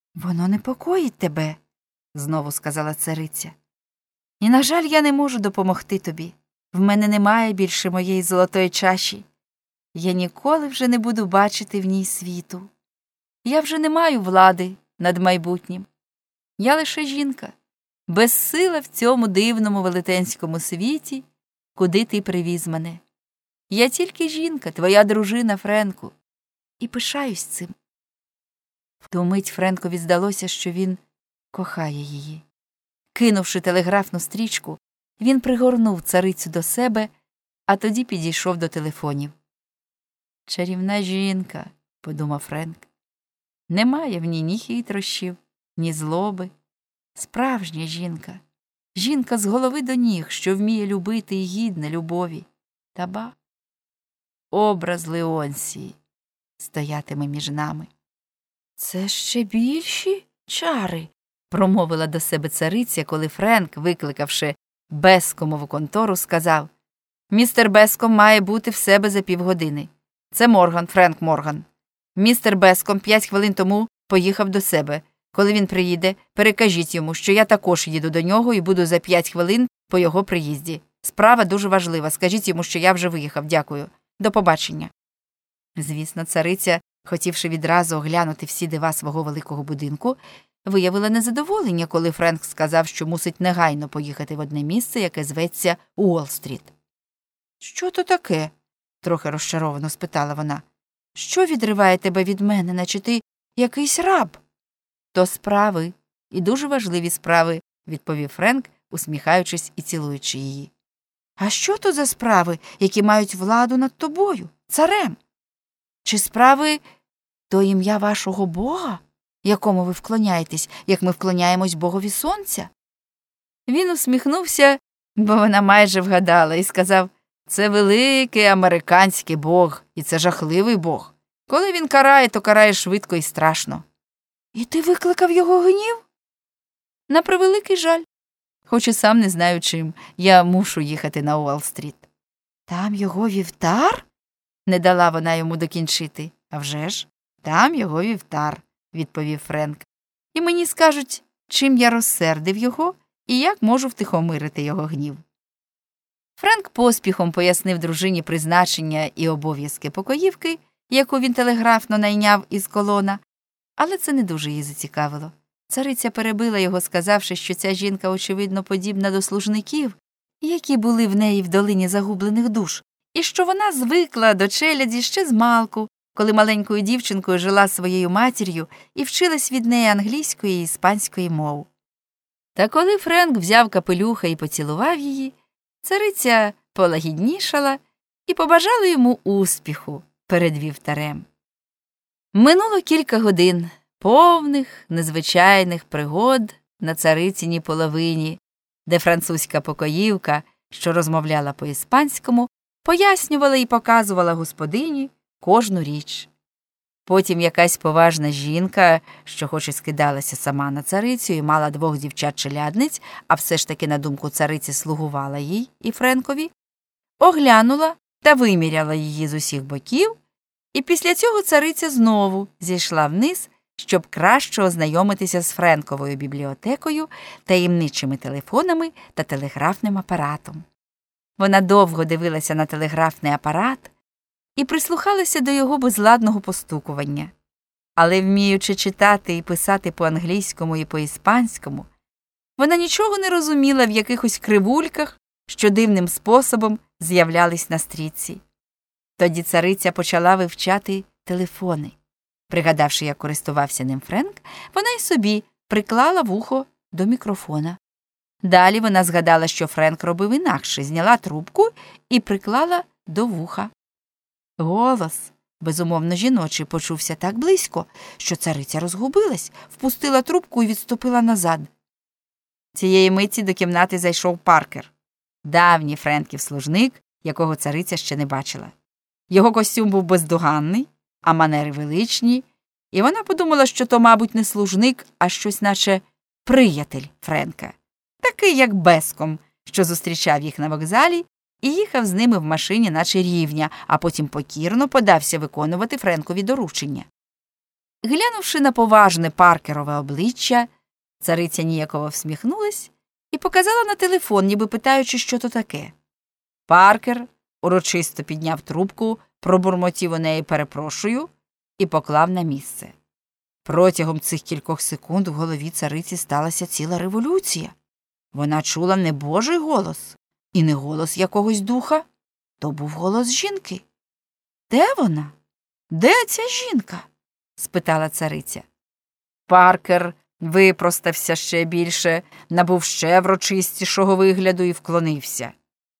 Воно непокоїть тебе, знову сказала цариця. І, на жаль, я не можу допомогти тобі. В мене немає більше моєї золотої чаші. Я ніколи вже не буду бачити в ній світу. Я вже не маю влади над майбутнім. Я лише жінка, безсила в цьому дивному велетенському світі, куди ти привіз мене. Я тільки жінка, твоя дружина, Френку, і пишаюсь цим. В ту мить Френкові здалося, що він кохає її. Кинувши телеграфну стрічку, він пригорнув царицю до себе, а тоді підійшов до телефонів. «Чарівна жінка», – подумав Френк. Немає в ній ні хитрощів, ні злоби. Справжня жінка. Жінка з голови до ніг, що вміє любити і гідна любові. Та ба, образ Леонсії стоятиме між нами. «Це ще більші чари», – промовила до себе цариця, коли Френк, викликавши Бескомову контору, сказав: «Містер Беском має бути в себе за півгодини. Це Морган, Френк Морган. Містер Беском 5 хвилин тому поїхав до себе. Коли він приїде, перекажіть йому, що я також їду до нього і буду за 5 хвилин по його приїзді. Справа дуже важлива. Скажіть йому, що я вже виїхав. Дякую. До побачення». Звісно, цариця, хотівши відразу оглянути всі дива свого великого будинку, виявила незадоволення, коли Френк сказав, що мусить негайно поїхати в одне місце, яке зветься Уолл-стріт. «Що то таке?» – трохи розчаровано спитала вона. «Що відриває тебе від мене, наче ти якийсь раб?» «То справи, і дуже важливі справи», – відповів Френк, усміхаючись і цілуючи її. «А що то за справи, які мають владу над тобою, царем? Чи справи то ім'я вашого Бога, якому ви вклоняєтесь, як ми вклоняємось Богові сонця?» Він усміхнувся, бо вона майже вгадала, і сказав: «Це великий американський Бог, і це жахливий Бог. Коли він карає, то карає швидко і страшно». «І ти викликав його гнів?» «На превеликий жаль. Хоч і сам не знаю чим. Я мушу їхати на Уолл-стріт». «Там його вівтар?» – не дала вона йому докінчити. «А вже ж, там його вівтар», – відповів Френк. «І мені скажуть, чим я розсердив його і як можу втихомирити його гнів». Френк поспіхом пояснив дружині призначення і обов'язки покоївки, яку він телеграфно найняв із колона, але це не дуже її зацікавило. Цариця перебила його, сказавши, що ця жінка, очевидно, подібна до служників, які були в неї в долині загублених душ, і що вона звикла до челяді ще змалку, коли маленькою дівчинкою жила своєю матір'ю і вчилась від неї англійської і іспанської мов. Та коли Френк взяв капелюха і поцілував її, цариця полагіднішала і побажала йому успіху перед вівтарем. Минуло кілька годин повних, незвичайних пригод на царициній половині, де французька покоївка, що розмовляла по-іспанському, пояснювала і показувала господині кожну річ. Потім якась поважна жінка, що хоч і скидалася сама на царицю і мала 2 дівчат-челядниць, а все ж таки, на думку цариці, слугувала їй і Френкові, оглянула та виміряла її з усіх боків, і після цього цариця знову зійшла вниз, щоб краще ознайомитися з Френковою бібліотекою, таємничими телефонами та телеграфним апаратом. Вона довго дивилася на телеграфний апарат і прислухалася до його безладного постукування. Але, вміючи читати і писати по-англійському і по-іспанському, вона нічого не розуміла в якихось кривульках, що дивним способом з'являлись на стрічці. Тоді цариця почала вивчати телефони. Пригадавши, як користувався ним Френк, вона й собі приклала вухо до мікрофона. Далі вона згадала, що Френк робив інакше, зняла трубку і приклала до вуха. Голос, безумовно жіночий, почувся так близько, що цариця розгубилась, впустила трубку і відступила назад. Цієї миті до кімнати зайшов Паркер, давній Френків служник, якого цариця ще не бачила. Його костюм був бездоганний, а манери величні, і вона подумала, що то, мабуть, не служник, а щось наче приятель Френка, такий як Беском, що зустрічав їх на вокзалі і їхав з ними в машині наче рівня, а потім покірно подався виконувати Френкові доручення. Глянувши на поважне Паркерове обличчя, цариця ніяково всміхнулась і показала на телефон, ніби питаючи, що то таке. Паркер урочисто підняв трубку, пробурмотів у неї «перепрошую» і поклав на місце. Протягом цих кількох секунд в голові цариці сталася ціла революція. Вона чула не Божий голос і не голос якогось духа, то був голос жінки. «Де вона? Де ця жінка?» – спитала цариця. Паркер випростався ще більше, набув ще врочистішого вигляду і вклонився.